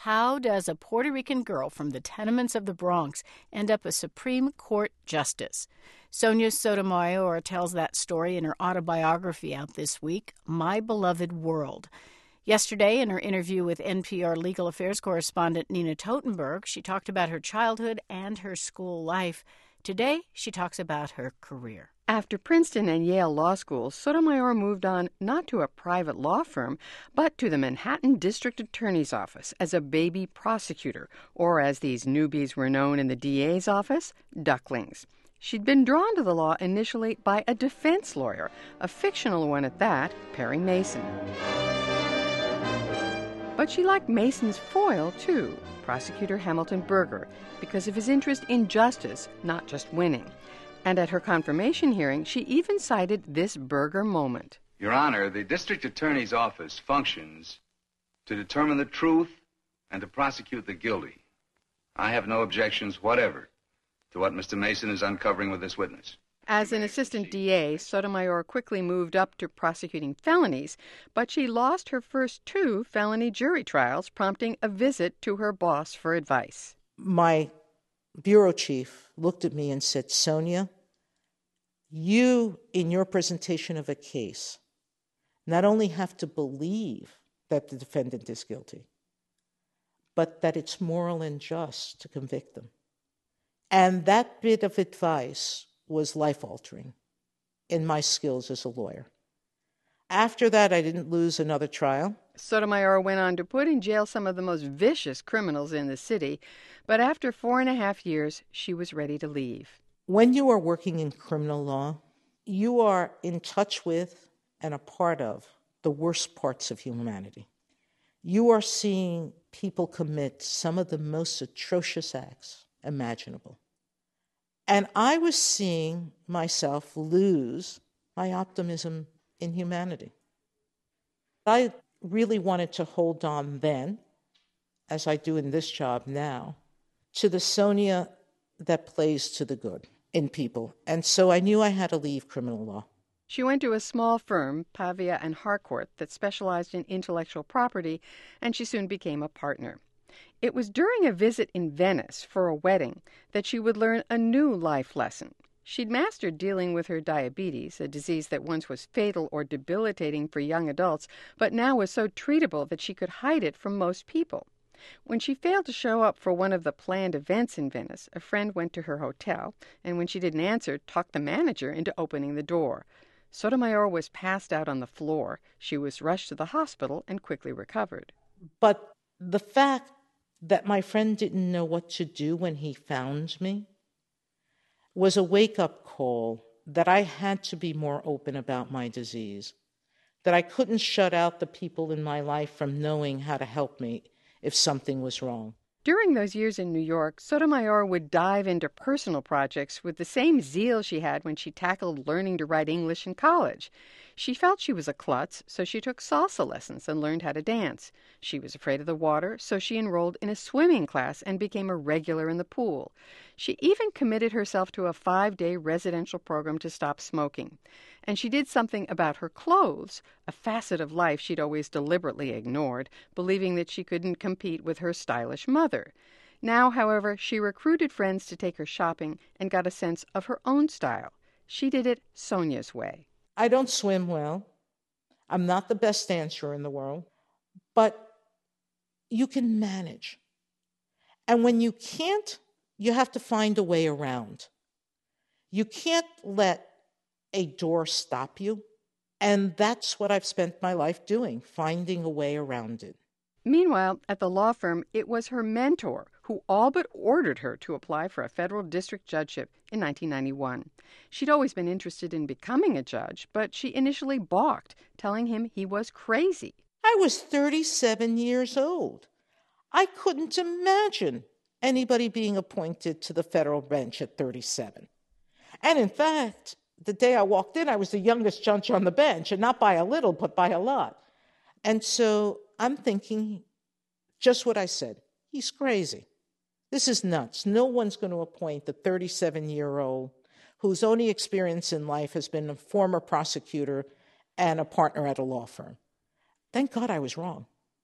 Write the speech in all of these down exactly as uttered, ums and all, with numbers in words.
How does a Puerto Rican girl from the tenements of the Bronx end up a Supreme Court justice? Sonia Sotomayor tells that story in her autobiography out this week, My Beloved World. Yesterday, in her interview with N P R legal affairs correspondent Nina Totenberg, she talked about her childhood and her school life. Today, she talks about her career. After Princeton and Yale law schools, Sotomayor moved on not to a private law firm, but to the Manhattan District Attorney's Office as a baby prosecutor, or as these newbies were known in the D A's office, ducklings. She'd been drawn to the law initially by a defense lawyer, a fictional one at that, Perry Mason. But she liked Mason's foil, too, Prosecutor Hamilton Berger, because of his interest in justice, not just winning. And at her confirmation hearing, she even cited this Berger moment. Your Honor, the district attorney's office functions to determine the truth and to prosecute the guilty. I have no objections whatever to what Mister Mason is uncovering with this witness. As an assistant D A, Sotomayor quickly moved up to prosecuting felonies, but she lost her first two felony jury trials, prompting a visit to her boss for advice. My bureau chief looked at me and said, Sonia, you, in your presentation of a case, not only have to believe that the defendant is guilty, but that it's moral and just to convict them. And that bit of advice was life-altering in my skills as a lawyer. After that, I didn't lose another trial. Sotomayor went on to put in jail some of the most vicious criminals in the city, but after four and a half years, she was ready to leave. When you are working in criminal law, you are in touch with and a part of the worst parts of humanity. You are seeing people commit some of the most atrocious acts imaginable. And I was seeing myself lose my optimism in humanity. I really wanted to hold on then, as I do in this job now, to the Sonia that plays to the good in people. And so I knew I had to leave criminal law. She went to a small firm, Pavia and Harcourt, that specialized in intellectual property, and she soon became a partner. It was during a visit in Venice for a wedding that she would learn a new life lesson. She'd mastered dealing with her diabetes, a disease that once was fatal or debilitating for young adults, but now was so treatable that she could hide it from most people. When she failed to show up for one of the planned events in Venice, a friend went to her hotel, and when she didn't answer, talked the manager into opening the door. Sotomayor was passed out on the floor. She was rushed to the hospital and quickly recovered. But the fact that my friend didn't know what to do when he found me was a wake-up call that I had to be more open about my disease, that I couldn't shut out the people in my life from knowing how to help me if something was wrong. During those years in New York, Sotomayor would dive into personal projects with the same zeal she had when she tackled learning to write English in college. She felt she was a klutz, so she took salsa lessons and learned how to dance. She was afraid of the water, so she enrolled in a swimming class and became a regular in the pool. She even committed herself to a five-day residential program to stop smoking. And she did something about her clothes, a facet of life she'd always deliberately ignored, believing that she couldn't compete with her stylish mother. Now, however, she recruited friends to take her shopping and got a sense of her own style. She did it Sonia's way. I don't swim well. I'm not the best dancer in the world, but you can manage. And when you can't, you have to find a way around. You can't let a door stop you. And that's what I've spent my life doing, finding a way around it. Meanwhile, at the law firm, it was her mentor who all but ordered her to apply for a federal district judgeship in nineteen ninety-one. She'd always been interested in becoming a judge, but she initially balked, telling him he was crazy. I was thirty-seven years old. I couldn't imagine anybody being appointed to the federal bench at thirty-seven. And in fact, the day I walked in, I was the youngest judge on the bench, and not by a little, but by a lot. And so I'm thinking just what I said. He's crazy. This is nuts. No one's going to appoint a thirty-seven-year-old whose only experience in life has been a former prosecutor and a partner at a law firm. Thank God I was wrong.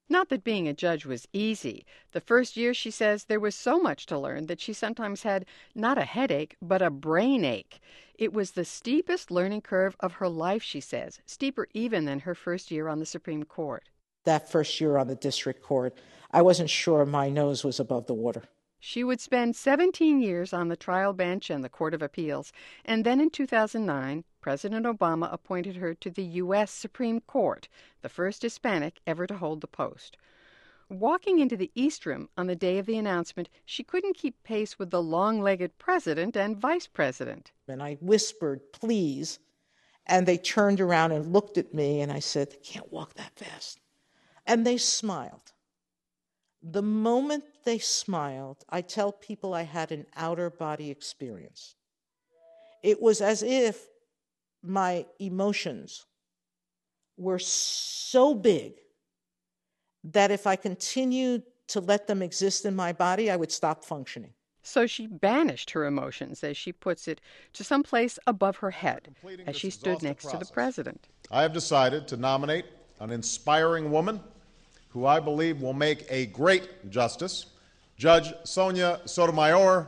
Not that being a judge was easy. The first year, she says, there was so much to learn that she sometimes had not a headache, but a brain ache. It was the steepest learning curve of her life, she says, steeper even than her first year on the Supreme Court. That first year on the district court, I wasn't sure my nose was above the water. She would spend seventeen years on the trial bench and the Court of Appeals, and then in two thousand nine, President Obama appointed her to the U S Supreme Court, the first Hispanic ever to hold the post. Walking into the East Room on the day of the announcement, she couldn't keep pace with the long-legged president and vice president. And I whispered, please, and they turned around and looked at me, and I said, they can't walk that fast. And they smiled. The moment they smiled, I tell people I had an outer body experience. It was as if my emotions were so big that if I continued to let them exist in my body, I would stop functioning. So she banished her emotions, as she puts it, to some place above her head as she stood next to the president. I have decided to nominate an inspiring woman who I believe will make a great justice, Judge Sonia Sotomayor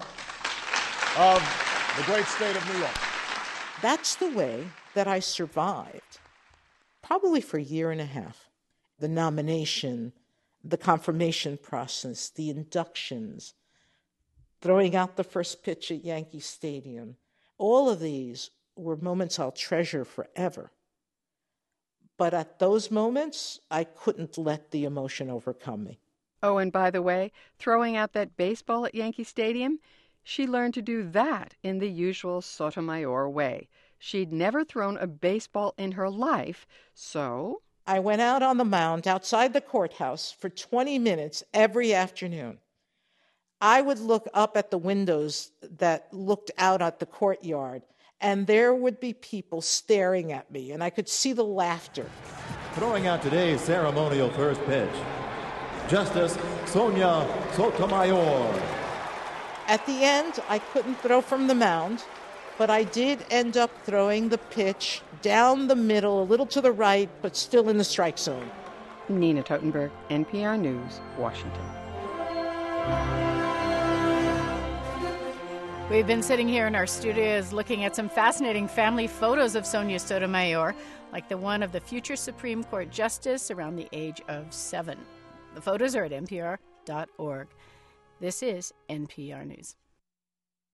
of the great state of New York. That's the way that I survived, probably for a year and a half. The nomination, the confirmation process, the inductions, throwing out the first pitch at Yankee Stadium. All of these were moments I'll treasure forever. But at those moments, I couldn't let the emotion overcome me. Oh, and by the way, throwing out that baseball at Yankee Stadium, she learned to do that in the usual Sotomayor way. She'd never thrown a baseball in her life, so I went out on the mound outside the courthouse for twenty minutes every afternoon. I would look up at the windows that looked out at the courtyard, and there would be people staring at me, and I could see the laughter. Throwing out today's ceremonial first pitch, Justice Sonia Sotomayor. At the end, I couldn't throw from the mound, but I did end up throwing the pitch down the middle, a little to the right, but still in the strike zone. Nina Totenberg, N P R News, Washington. We've been sitting here in our studios looking at some fascinating family photos of Sonia Sotomayor, like the one of the future Supreme Court Justice around the age of seven. The photos are at N P R dot org. This is N P R News.